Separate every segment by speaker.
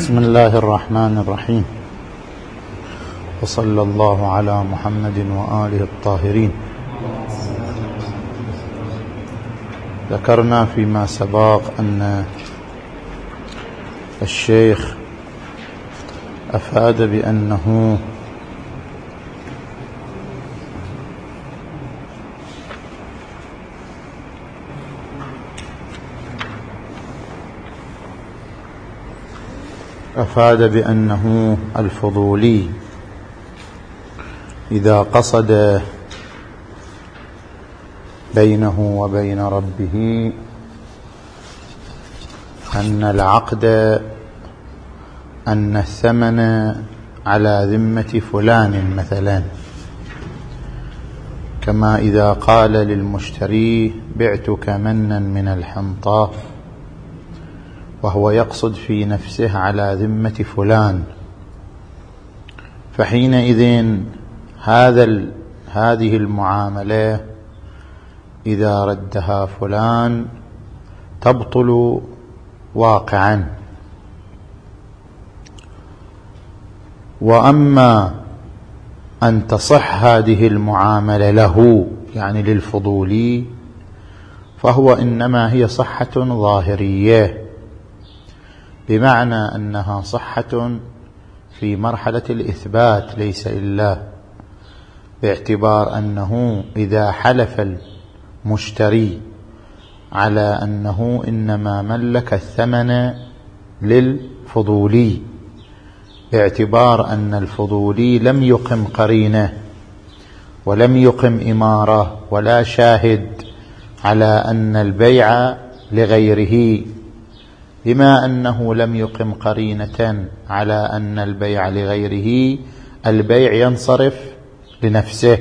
Speaker 1: بسم الله الرحمن الرحيم، وصلى الله على محمد وآله الطاهرين. ذكرنا فيما سبق أن الشيخ أفاد بأنه الفضولي إذا قصد بينه وبين ربه أن العقد أن الثمن على ذمة فلان مثلا، كما إذا قال للمشتري بعتك منا من الحنطة، وهو يقصد في نفسه على ذمة فلان، فحينئذ هذه المعاملة إذا ردها فلان تبطل واقعا. وأما أن تصح هذه المعاملة له يعني للفضولي فهو إنما هي صحة ظاهرية، بمعنى أنها صحة في مرحلة الإثبات ليس إلا، باعتبار أنه إذا حلف المشتري على أنه إنما ملك الثمن للفضولي، باعتبار أن الفضولي لم يقم قرينة ولم يقم إمارة ولا شاهد على أن البيع لغيره، بما أنه لم يقم قرينة على أن البيع لغيره البيع ينصرف لنفسه،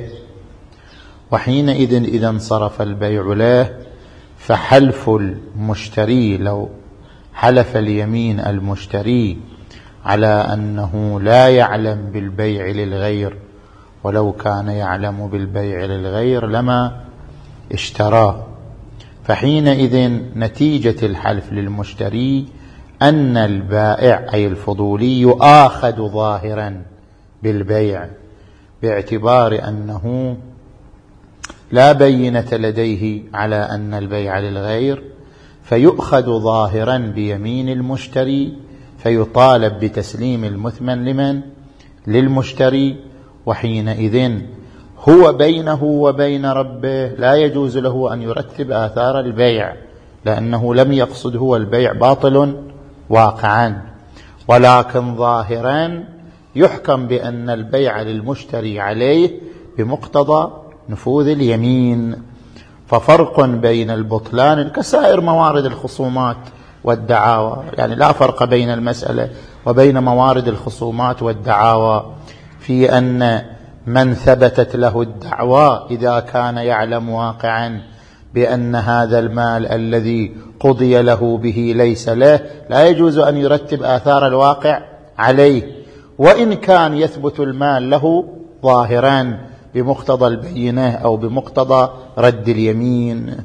Speaker 1: وحينئذ إذا انصرف البيع له فحلف المشتري، لو حلف اليمين المشتري على أنه لا يعلم بالبيع للغير، ولو كان يعلم بالبيع للغير لما اشتراه، فحينئذ نتيجة الحلف للمشتري أن البائع أي الفضولي يؤاخذ ظاهرا بالبيع، باعتبار أنه لا بينة لديه على أن البيع للغير، فيؤخذ ظاهرا بيمين المشتري، فيطالب بتسليم المثمن لمن؟ للمشتري، وحينئذ هو بينه وبين ربه لا يجوز له أن يرتب آثار البيع، لأنه لم يقصد هو البيع باطل واقعا، ولكن ظاهرا يحكم بأن البيع للمشتري عليه بمقتضى نفوذ اليمين. ففرق بين البطلان كسائر موارد الخصومات والدعاوى، يعني لا فرق بين المسألة وبين موارد الخصومات والدعاوى، في أن من ثبتت له الدعوى إذا كان يعلم واقعا بأن هذا المال الذي قضي له به ليس له، لا يجوز أن يرتب آثار الواقع عليه، وإن كان يثبت المال له ظاهرا بمقتضى البينة أو بمقتضى رد اليمين.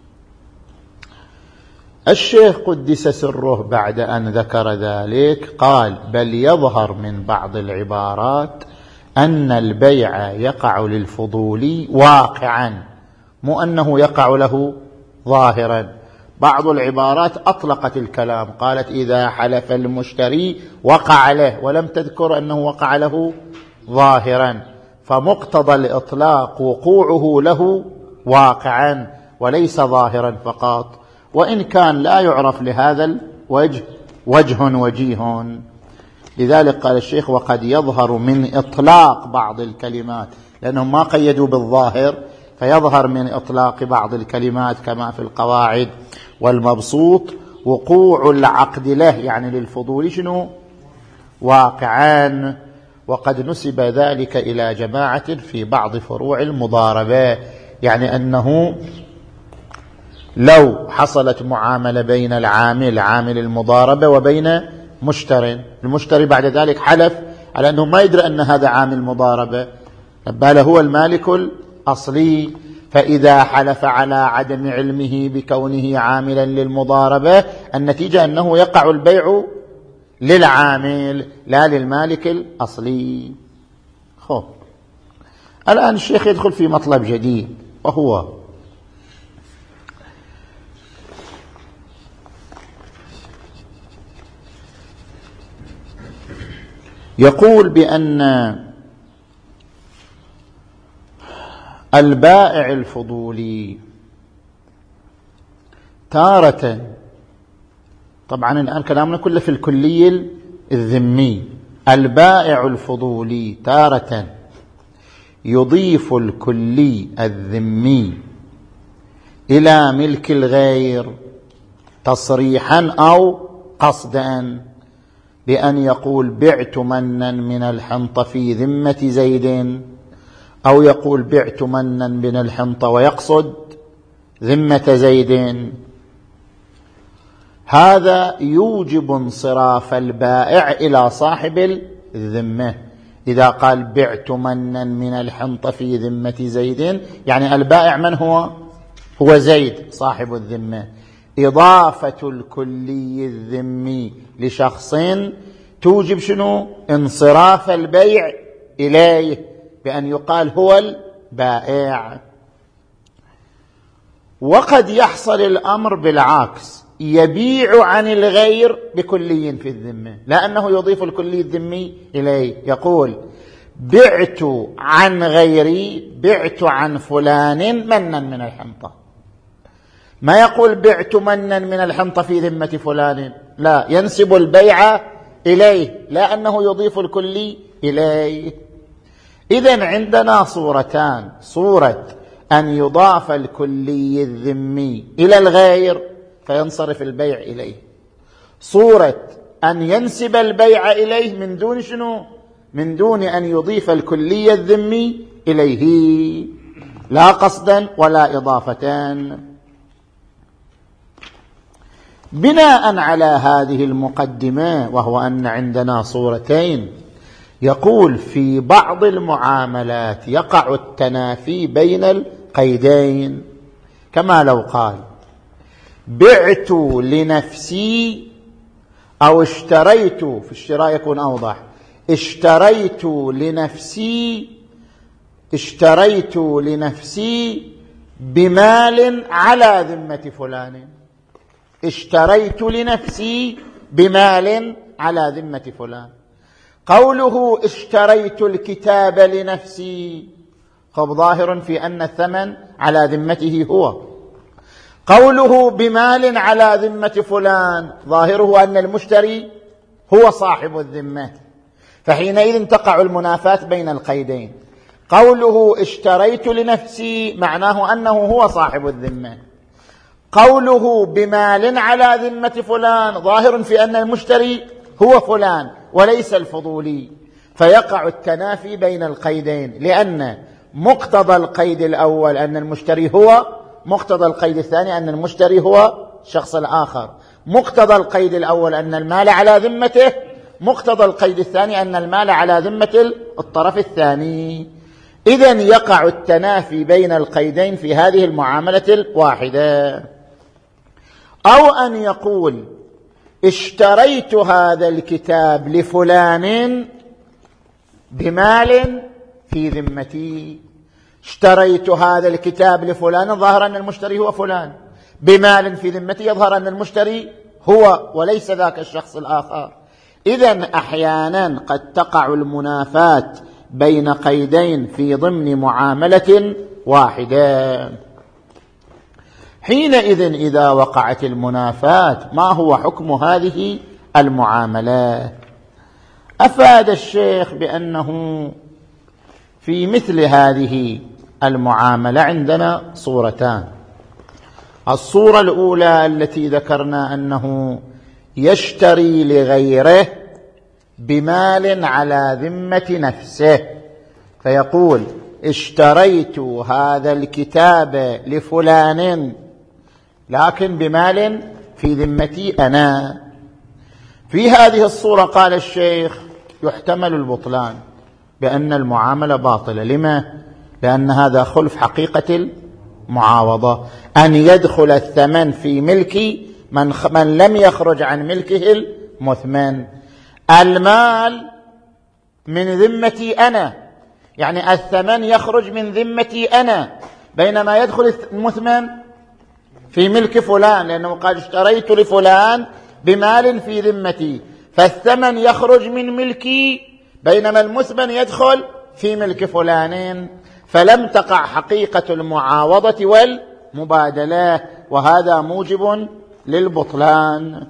Speaker 1: الشيخ قدس سره بعد أن ذكر ذلك قال: بل يظهر من بعض العبارات أن البيع يقع للفضولي واقعا، مو أنه يقع له ظاهرا. بعض العبارات أطلقت الكلام، قالت إذا حلف المشتري وقع له، ولم تذكر أنه وقع له ظاهرا، فمقتضى الإطلاق وقوعه له واقعا وليس ظاهرا فقط، وإن كان لا يعرف لهذا الوجه وجه وجيه. لذلك قال الشيخ: وقد يظهر من إطلاق بعض الكلمات، لأنهم ما قيدوا بالظاهر، فيظهر من إطلاق بعض الكلمات كما في القواعد والمبسوط وقوع العقد له يعني للفضول شنو؟ واقعان. وقد نسب ذلك إلى جماعة في بعض فروع المضاربة، يعني أنه لو حصلت معاملة بين عامل المضاربة وبين المشتري بعد ذلك حلف على أنه ما يدري أن هذا عامل مضاربة، بل هو المالك الأصلي، فإذا حلف على عدم علمه بكونه عاملا للمضاربة النتيجة أنه يقع البيع للعامل لا للمالك الأصلي. خب الآن الشيخ يدخل في مطلب جديد، وهو يقول بأن البائع الفضولي تارة، طبعا الآن كلامنا كله في الكلي الذمي، البائع الفضولي تارة يضيف الكلي الذمي إلى ملك الغير تصريحا أو قصدا، بأن يقول بعت منا من الحنطة في ذمة زيد، أو يقول بعت منا من الحنطة ويقصد ذمة زيد. هذا يوجب انصراف البائع إلى صاحب الذمة. إذا قال بعت منا من الحنطة في ذمة زيد، يعني البائع من هو؟ هو زيد صاحب الذمة. إضافة الكلي الذمي لشخص توجب شنو؟ انصراف البيع إليه، بأن يقال هو البائع. وقد يحصل الأمر بالعكس، يبيع عن الغير بكلي في الذمة، لأنه يضيف الكلي الذمي إليه، يقول بعت عن غيري، بعت عن فلان منا من الحنطة، ما يقول بعت منا من الحنطة في ذمة فلان، لا، ينسب البيع إليه لأنه يضيف الكلي إليه. إذن عندنا صورتان: صورة أن يضاف الكلي الذمي إلى الغير فينصرف البيع إليه، صورة أن ينسب البيع إليه من دون شنو؟ من دون أن يضيف الكلي الذمي إليه، لا قصدا ولا إضافتان. بناء على هذه المقدمة، وهو أن عندنا صورتين، يقول في بعض المعاملات يقع التنافي بين القيدين، كما لو قال بعت لنفسي أو اشتريت، في الشراء يكون أوضح، اشتريت لنفسي بمال على ذمة فلان، اشتريت لنفسي بمال على ذمة فلان. قوله اشتريت الكتاب لنفسي خب ظاهر في أن الثمن على ذمته هو. قوله بمال على ذمة فلان ظاهره أن المشتري هو صاحب الذمة، فحينئذ تقع المنافاة بين القيدين. قوله اشتريت لنفسي معناه أنه هو صاحب الذمة، قوله بمال على ذمة فلان ظاهر في أن المشتري هو فلان وليس الفضولي، فيقع التنافي بين القيدين، لأن مقتضى القيد الأول أن المشتري هو، مقتضى القيد الثاني أن المشتري هو الشخص الآخر، مقتضى القيد الأول أن المال على ذمته، مقتضى القيد الثاني أن المال على ذمة الطرف الثاني. إذن يقع التنافي بين القيدين في هذه المعاملة الواحدة. أو أن يقول اشتريت هذا الكتاب لفلان بمال في ذمتي، اشتريت هذا الكتاب لفلان ظهر أن المشتري هو فلان، بمال في ذمتي يظهر أن المشتري هو وليس ذاك الشخص الآخر. إذن أحيانا قد تقع المنافاة بين قيدين في ضمن معاملة واحدة. حينئذ إذا وقعت المنافاة ما هو حكم هذه المعاملات؟ أفاد الشيخ بأنه في مثل هذه المعاملة عندنا صورتان. الصورة الأولى التي ذكرنا أنه يشتري لغيره بمال على ذمة نفسه، فيقول اشتريت هذا الكتاب لفلان لكن بمال في ذمتي أنا. في هذه الصورة قال الشيخ يحتمل البطلان بأن المعاملة باطلة. لما؟ لأن هذا خلف حقيقة المعاوضة، أن يدخل الثمن في ملك من لم يخرج عن ملكه المثمن. المال من ذمتي أنا، يعني الثمن يخرج من ذمتي أنا، بينما يدخل المثمن في ملك فلان، لأنه قال اشتريت لفلان بمال في ذمتي، فالثمن يخرج من ملكي، بينما المثمن يدخل في ملك فلان، فلم تقع حقيقة المعاوضة والمبادلة، وهذا موجب للبطلان.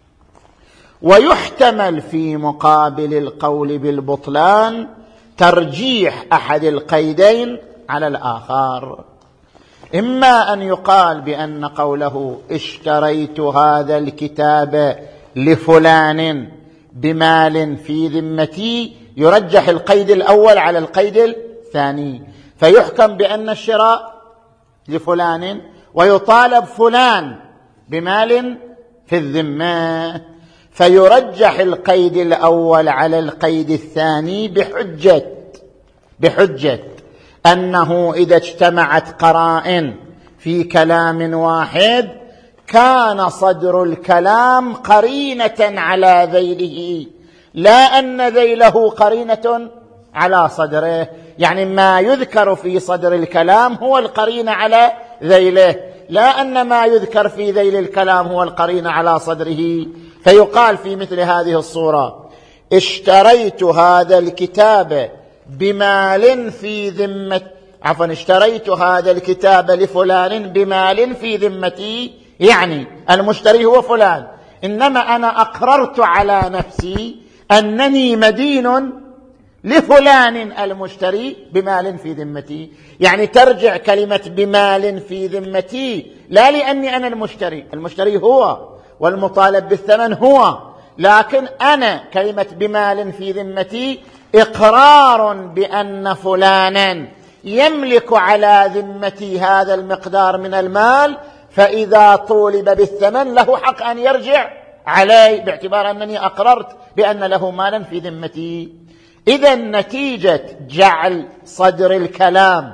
Speaker 1: ويحتمل في مقابل القول بالبطلان ترجيح أحد القيدين على الآخر، إما أن يقال بأن قوله اشتريت هذا الكتاب لفلان بمال في ذمتي يرجح القيد الأول على القيد الثاني، فيحكم بأن الشراء لفلان ويطالب فلان بمال في الذمة، فيرجح القيد الأول على القيد الثاني بحجة أنه إذا اجتمعت قرائن في كلام واحد كان صدر الكلام قرينة على ذيله، لا أن ذيله قرينة على صدره، يعني ما يذكر في صدر الكلام هو القرينة على ذيله، لا أن ما يذكر في ذيل الكلام هو القرينة على صدره. فيقال في مثل هذه الصورة اشتريت هذا الكتاب بمال في ذمة، اشتريت هذا الكتاب لفلان بمال في ذمتي، يعني المشتري هو فلان، إنما أنا أقررت على نفسي أنني مدين لفلان المشتري بمال في ذمتي، يعني ترجع كلمة بمال في ذمتي لا لأني أنا المشتري هو والمطالب بالثمن هو، لكن أنا كلمة بمال في ذمتي إقرار بأن فلانا يملك على ذمتي هذا المقدار من المال، فإذا طولب بالثمن له حق أن يرجع علي باعتبار أنني أقررت بأن له مالا في ذمتي. إذا نتيجة جعل صدر الكلام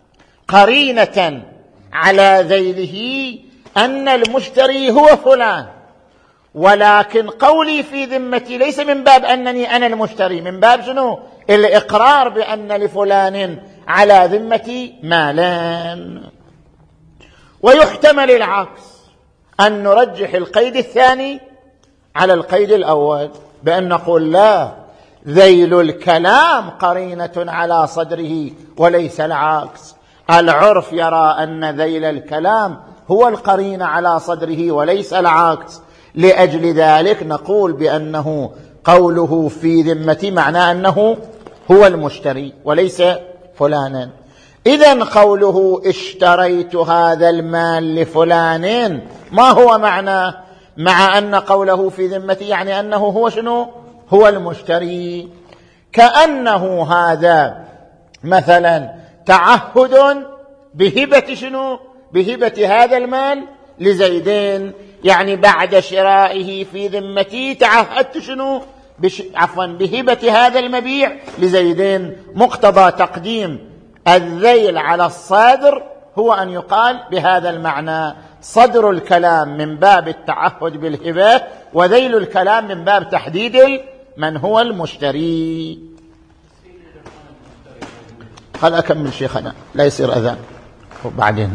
Speaker 1: قرينة على ذيله أن المشتري هو فلان، ولكن قولي في ذمتي ليس من باب أنني أنا المشتري، من باب شنو؟ الإقرار بأن لفلان على ذمتي مالان. ويحتمل العكس، أن نرجح القيد الثاني على القيد الأول بأن نقول لا، ذيل الكلام قرينة على صدره وليس العكس، العرف يرى أن ذيل الكلام هو القرينة على صدره وليس العكس، لأجل ذلك نقول بأنه قوله في ذمتي معناه أنه هو المشتري وليس فلانا. إذن قوله اشتريت هذا المال لفلان ما هو معناه؟ مع أن قوله في ذمتي يعني أنه هو شنو؟ هو المشتري، كأنه هذا مثلا تعهد بهبة شنو؟ بهبة هذا المال لزيدين، يعني بعد شرائه في ذمتي تعهدت شنو؟ بهبة هذا المبيع لزيدين. مقتضى تقديم الذيل على الصادر هو أن يقال بهذا المعنى، صدر الكلام من باب التعهد بالهبة، وذيل الكلام من باب تحديد من هو المشتري. خل أكمل شيخنا لا يصير أذان وبعدين.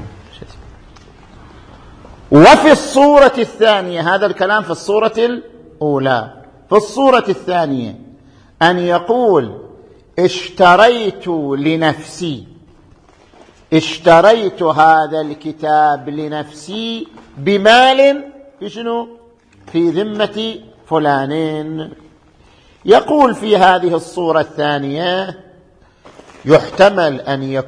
Speaker 1: وفي الصورة الثانية، هذا الكلام في الصورة الأولى، في الصورة الثانية أن يقول اشتريت لنفسي، اشتريت هذا الكتاب لنفسي بمال في شنو؟ في ذمة فلانين. يقول في هذه الصورة الثانية يحتمل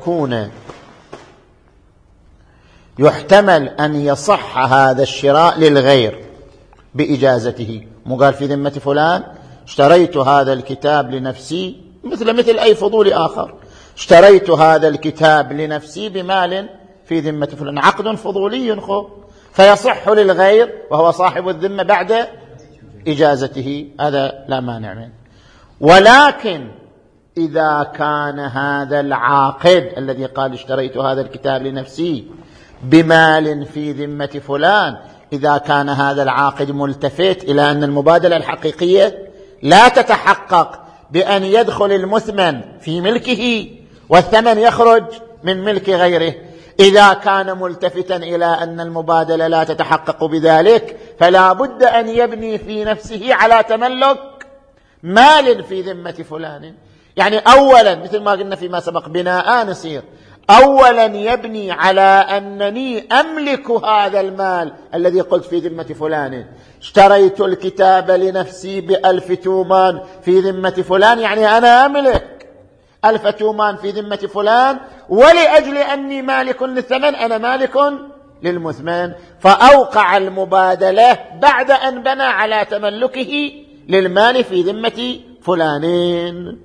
Speaker 1: أن يصح هذا الشراء للغير بإجازته، مو قال في ذمة فلان اشتريت هذا الكتاب لنفسي مثل أي فضول آخر، اشتريت هذا الكتاب لنفسي بمال في ذمة فلان، عقد فضولي فيصح للغير وهو صاحب الذمة بعد إجازته، هذا لا مانع منه. ولكن إذا كان هذا العاقد الذي قال اشتريت هذا الكتاب لنفسي بمال في ذمة فلان، إذا كان هذا العاقد ملتفت إلى أن المبادلة الحقيقية لا تتحقق بأن يدخل المثمن في ملكه والثمن يخرج من ملك غيره. إذا كان ملتفتا إلى أن المبادلة لا تتحقق بذلك فلا بد أن يبني في نفسه على تملك مال في ذمة فلان. يعني أولا مثل ما قلنا فيما سبق بناءان يصير، أولا يبني على أنني أملك هذا المال الذي قلت في ذمة فلان. اشتريت الكتاب لنفسي ب1000 تومان في ذمة فلان، يعني أنا أملك 1000 تومان في ذمة فلان، ولأجل أني مالك للثمن أنا مالك للمثمن. فأوقع المبادلة بعد أن بنى على تملكه للمال في ذمة فلانين.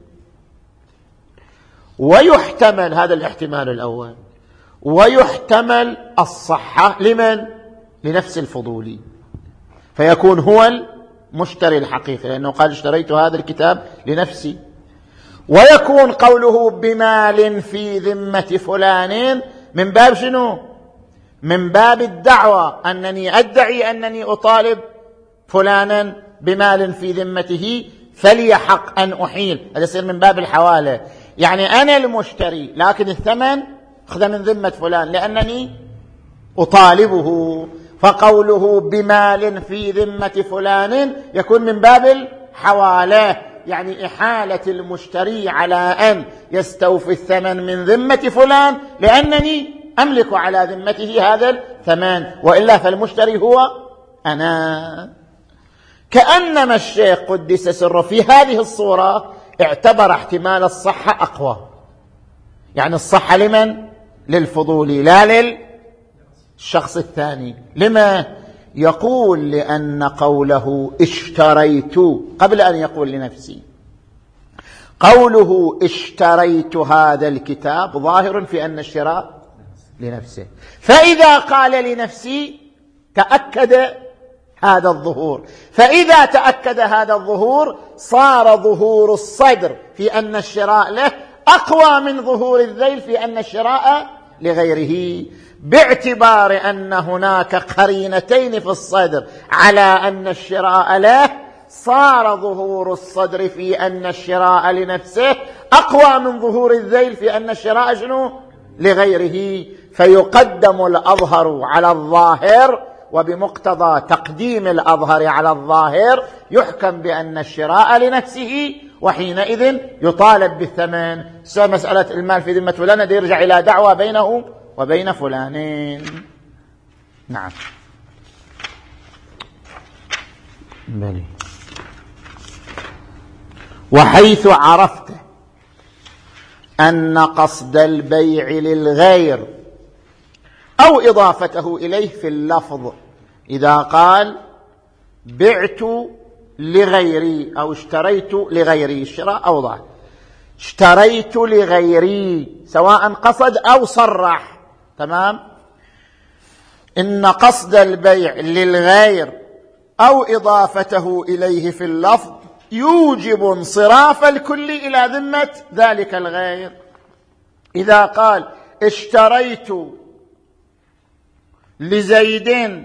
Speaker 1: ويحتمل هذا الاحتمال الأول، ويحتمل الصحة لمن؟ لنفس الفضولي، فيكون هو المشتري الحقيقي لأنه قال اشتريت هذا الكتاب لنفسي. ويكون قوله بمال في ذمة فلان من باب شنو؟ من باب الدعوة، أنني أدعي أنني أطالب فلانا بمال في ذمته فلي حق أن أحيل، هذا يصير من باب الحوالة. يعني أنا المشتري لكن الثمن أخذ من ذمة فلان لأنني أطالبه. فقوله بمال في ذمة فلان يكون من باب الحوالة، يعني إحالة المشتري على أن يستوفي الثمن من ذمة فلان لأنني أملك على ذمته هذا الثمن، وإلا فالمشتري هو أنا. كأنما الشيخ قدس سره في هذه الصورة اعتبر احتمال الصحة أقوى، يعني الصحة لمن؟ للفضولي لا للشخص الثاني. لما؟ يقول لأن قوله اشتريت قبل أن يقول لنفسي، قوله اشتريت هذا الكتاب ظاهر في أن الشراء لنفسه، فإذا قال لنفسي تأكد هذا الظهور، فإذا تأكد هذا الظهور صار ظهور الصدر في أن الشراء له أقوى من ظهور الذيل في أن الشراء لغيره، باعتبار أن هناك قرينتين في الصدر على أن الشراء له، صار ظهور الصدر في أن الشراء لنفسه أقوى من ظهور الذيل في أن الشراء شنو؟ لغيره. فيقدم الأظهر على الظاهر، وبمقتضى تقديم الأظهر على الظاهر يحكم بأن الشراء لنفسه، وحينئذ يطالب بالثمن. مسألة المال في ذمة فلان يرجع إلى دعوة بينه وبين فلانين. نعم بلي. وحيث عرفت أن قصد البيع للغير أو إضافته إليه في اللفظ، إذا قال بعت لغيري أو اشتريت لغيري، الشراء أوضح، اشتريت لغيري سواء قصد أو صرح، تمام. إن قصد البيع للغير أو إضافته إليه في اللفظ يوجب انصراف الكل إلى ذمة ذلك الغير. إذا قال اشتريت لزيد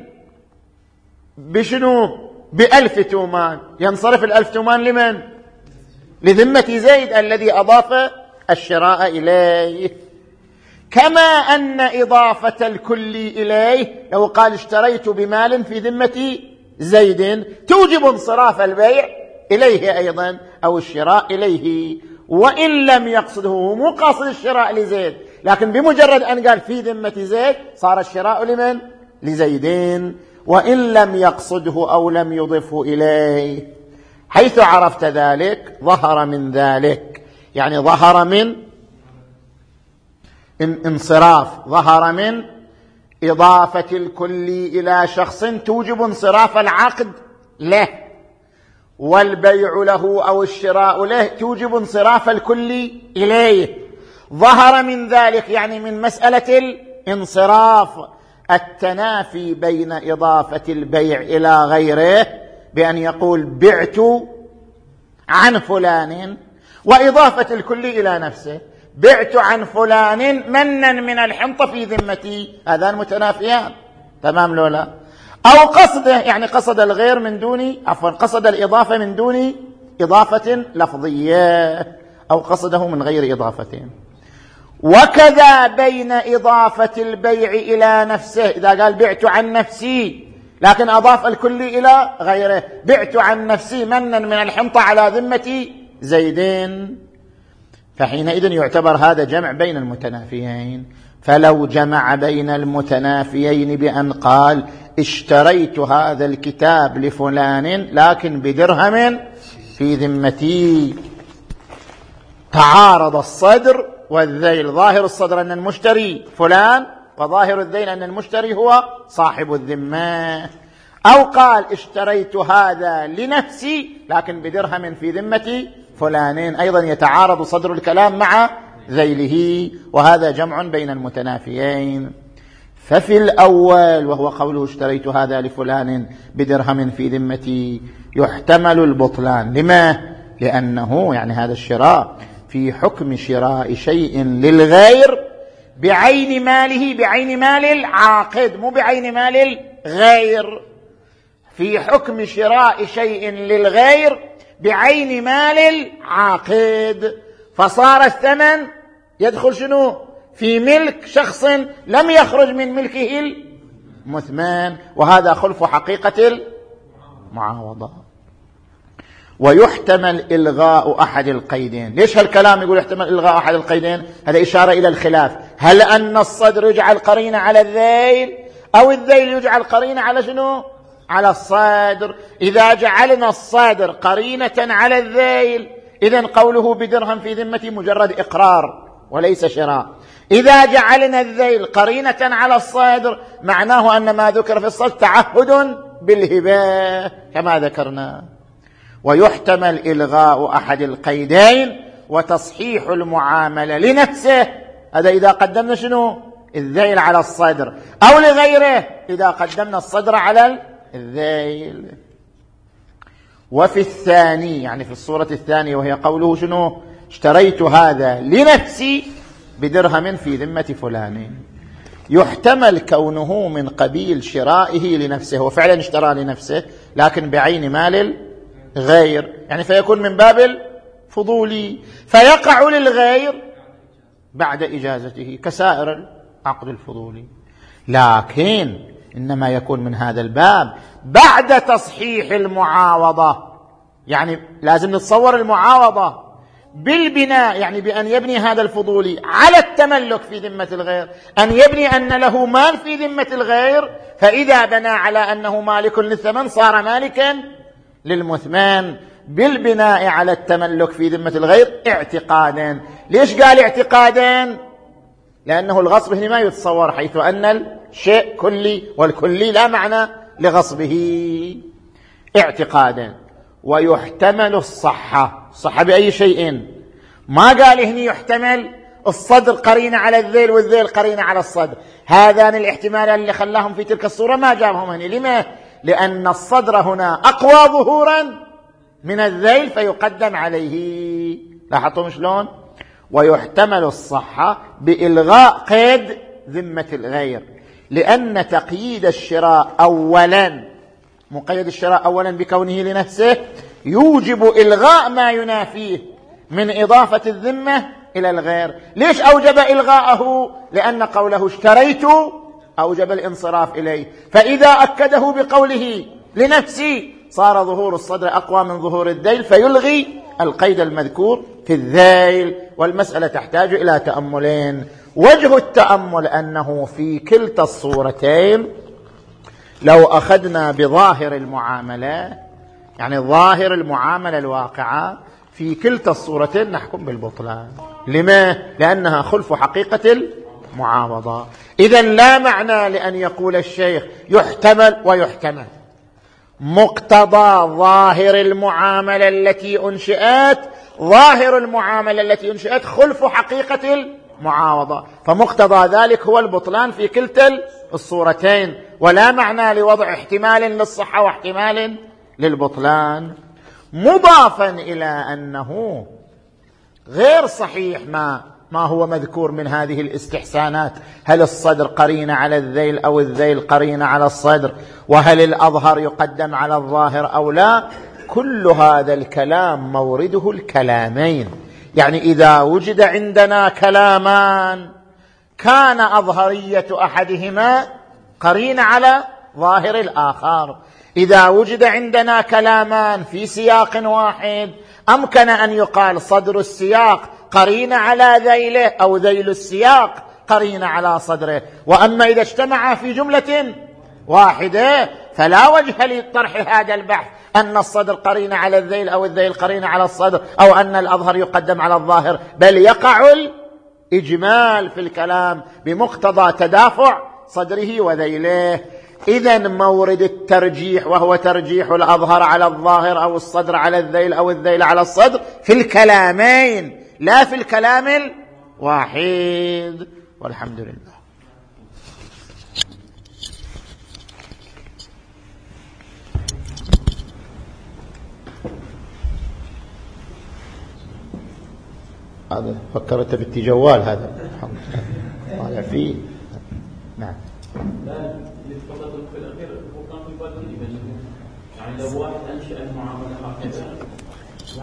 Speaker 1: بشنو؟ ب1000 تومان، ينصرف 1000 تومان لمن؟ لذمة زيد الذي أضاف الشراء إليه. كما أن إضافة الكل إليه لو قال اشتريت بمال في ذمة زيد توجب انصراف البيع إليه أيضا أو الشراء إليه، وإن لم يقصده، مو قاصد الشراء لزيد، لكن بمجرد أن قال في ذمة زيد صار الشراء لمن؟ لزيدين، وإن لم يقصده أو لم يضفه إليه. حيث عرفت ذلك ظهر من ذلك، يعني ظهر من انصراف، ظهر من إضافة الكل إلى شخص توجب انصراف العقد له، والبيع له أو الشراء له توجب انصراف الكل إليه. ظهر من ذلك يعني من مسألة الانصراف التنافي بين إضافة البيع إلى غيره بأن يقول بعت عن فلان، وإضافة الكل إلى نفسه، بعت عن فلان منا من الحنطة في ذمتي، هذان متنافيان، تمام لولا؟ أو قصده، يعني قصد الغير من دون، عفوا قصد الإضافة من دون إضافة لفظية أو قصده من غير إضافة. وكذا بين إضافة البيع إلى نفسه، إذا قال بعت عن نفسي لكن أضاف الكلي إلى غيره، بعت عن نفسي منا من الحنطة على ذمة زيدين، فحينئذ يعتبر هذا جمع بين المتنافيين. فلو جمع بين المتنافيين بأن قال اشتريت هذا الكتاب لفلان لكن بدرهم في ذمتي، تعارض الصدر والذيل، ظاهر الصدر أن المشتري فلان وظاهر الذيل أن المشتري هو صاحب الذمة. أو قال اشتريت هذا لنفسي لكن بدرهم في ذمة فلانين، أيضا يتعارض صدر الكلام مع ذيله، وهذا جمع بين المتنافيين. ففي الأول وهو قوله اشتريت هذا لفلان بدرهم في ذمتي يحتمل البطلان. لما؟ لأنه يعني هذا الشراء في حكم شراء شيء للغير بعين ماله، بعين مال العاقد مو بعين مال الغير، في حكم شراء شيء للغير بعين مال العاقد، فصار الثمن يدخل شنو؟ في ملك شخص لم يخرج من ملكه المثمان، وهذا خلف حقيقة المعاوضة. ويحتمل إلغاء أحد القيدين. ليش هالكلام يقول يحتمل إلغاء أحد القيدين؟ هذا إشارة إلى الخلاف، هل أن الصدر يجعل قرينة على الذيل أو الذيل يجعل قرينة على شنو؟ على الصدر. إذا جعلنا الصدر قرينة على الذيل إذن قوله بدرهم في ذمتي مجرد إقرار وليس شراء. إذا جعلنا الذيل قرينة على الصدر معناه أن ما ذكر في الصدر تعهد بالهبة كما ذكرنا. ويحتمل إلغاء أحد القيدين وتصحيح المعاملة لنفسه، هذا إذا قدمنا شنو؟ الذيل على الصدر، أو لغيره إذا قدمنا الصدر على الذيل. وفي الثاني يعني في الصورة الثانية وهي قوله شنو؟ اشتريت هذا لنفسي بدرهم في ذمة فلان، يحتمل كونه من قبيل شرائه لنفسه، وفعلا اشترى لنفسه لكن بعين مال الغير، يعني فيكون من باب الفضولي فيقع للغير بعد إجازته كسائر العقد الفضولي، لكن إنما يكون من هذا الباب بعد تصحيح المعاوضة. يعني لازم نتصور المعاوضة بالبناء، يعني بأن يبني هذا الفضولي على التملك في ذمة الغير، أن يبني أن له مال في ذمة الغير، فإذا بنى على أنه مالك للثمن صار مالكا للمثمان بالبناء على التملك في ذمة الغير اعتقادا. ليش قال اعتقادا؟ لأنه الغصب هنا ما يتصور، حيث أن الشيء كلي والكلي لا معنى لغصبه، اعتقادا. ويحتمل الصحة بأي شيء؟ ما قال هنا يحتمل الصدر قرينة على الذيل والذيل قرينة على الصدر، هذان الاحتمالان اللي خلاهم في تلك الصورة ما جابهم هنا. لما؟ لأن الصدر هنا أقوى ظهورا من الذيل فيقدم عليه. لاحظتم شلون؟ ويحتمل الصحة بإلغاء قيد ذمة الغير، لأن تقييد الشراء أولا، مقيد الشراء أولا بكونه لنفسه، يوجب إلغاء ما ينافيه من إضافة الذمة إلى الغير. ليش أوجب إلغاءه؟ لأن قوله اشتريت أوجب الانصراف إليه، فإذا أكده بقوله لنفسي صار ظهور الصدر أقوى من ظهور الذيل فيلغي القيد المذكور في الذيل. والمسألة تحتاج إلى تأملين. وجه التأمل أنه في كلتا الصورتين لو أخذنا بظاهر المعاملة، يعني ظاهر المعاملة الواقعة، في كلتا الصورتين نحكم بالبطلان. لما؟ لأنها خلف حقيقة المعاوضة. إذن لا معنى لأن يقول الشيخ يحتمل ويحتمل، مقتضى ظاهر المعاملة التي أنشئت، ظاهر المعاملة التي أنشئت خلف حقيقة المعاوضة، فمقتضى ذلك هو البطلان في كلتا الصورتين، ولا معنى لوضع احتمال للصحة واحتمال للبطلان. مضافا إلى أنه غير صحيح ما هو مذكور من هذه الاستحسانات، هل الصدر قرين على الذيل أو الذيل قرين على الصدر، وهل الأظهر يقدم على الظاهر أو لا، كل هذا الكلام مورده الكلامين. يعني إذا وجد عندنا كلامان كان أظهرية أحدهما قرين على ظاهر الآخر. إذا وجد عندنا كلامان في سياق واحد أمكن أن يقال صدر السياق قرين على ذيله أو ذيل السياق قرين على صدره. وأما إذا اجتمعا في جملة واحدة فلا وجه لطرح هذا البحث أن الصدر قرين على الذيل أو الذيل قرين على الصدر أو أن الأظهر يقدم على الظاهر، بل يقع الإجمال في الكلام بمقتضى تدافع صدره وذيله. إذن مورد الترجيح وهو ترجيح الأظهر على الظاهر أو الصدر على الذيل أو الذيل على الصدر في الكلامين لا في الكلام الواحد. والحمد لله. هذا فكرت بالتجوال هذا طالع فيه. نعم.
Speaker 2: لا يتفضل في الأخير هو كان في بالي يعني لو واحد أنشأ المعاملة حقيقة